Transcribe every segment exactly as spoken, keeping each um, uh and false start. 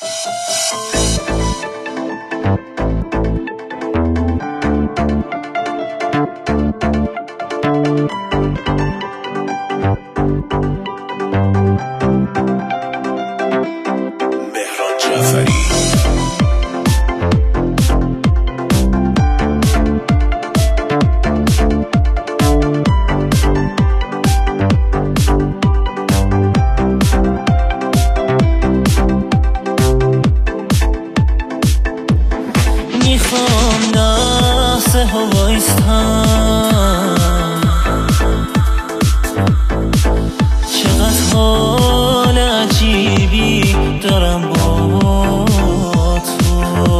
میخوام لحظه ها وایستم، چقدر حال عجیبی دارم با تو.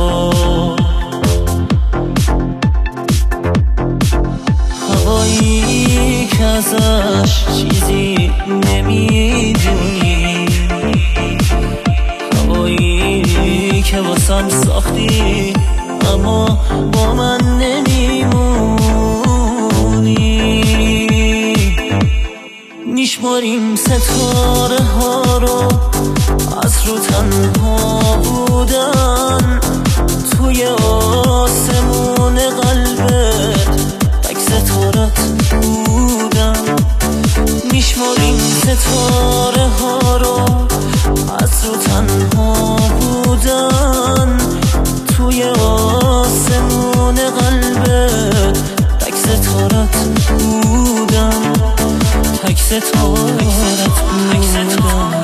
هوایی که ازش چیزی نمیدونی، هوایی که واسم ساختی اما با من نمیمونی. میشماریم ستاره ها رو از رو تنها بودن، توی آسمون قلبت تک ستارت بودن. میشماریم ستاره ها رو از رو تنها بودن، توی آسمون قلبت تک ستارت بودم، تک ستارت بودم.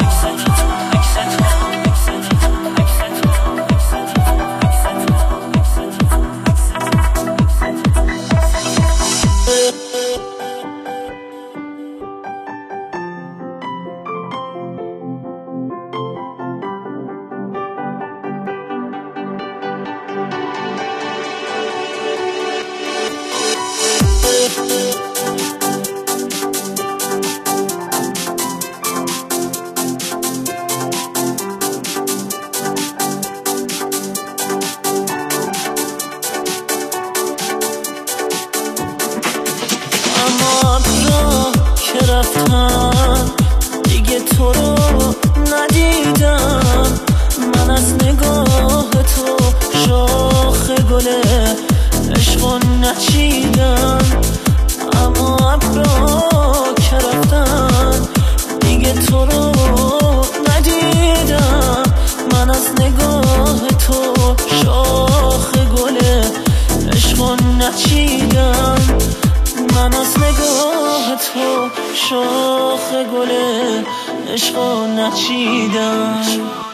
اما ابرا که رفتن دیگه تو رو ندیدم، من از نگاه تو شاخ گل عشقو نچیدم. اما ابرا که رفتن دیگه تو رو ندیدم، من از نگاه تو شاخ گل عشقو نچیدم. من از نگاه تو شاخ گل عشقو نچیدم.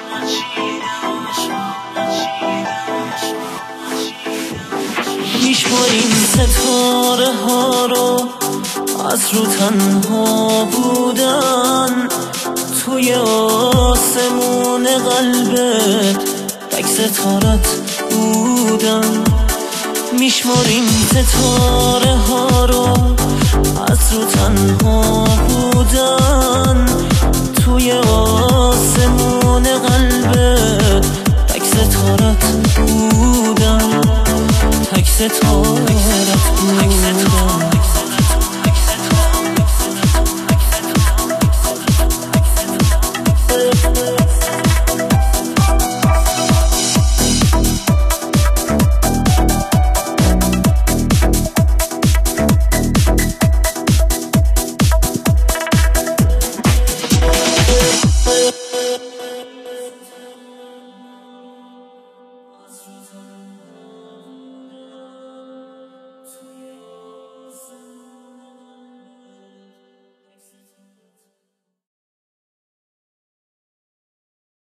میشماریم ستاره ها رو از رو تنها بودن، توی آسمون قلبت تک ستارت بودن. میشماریم ستاره ها رو از رو تنها بودن، توی آسمون قلبت تک ستارت بودن، تک ستارت بودن.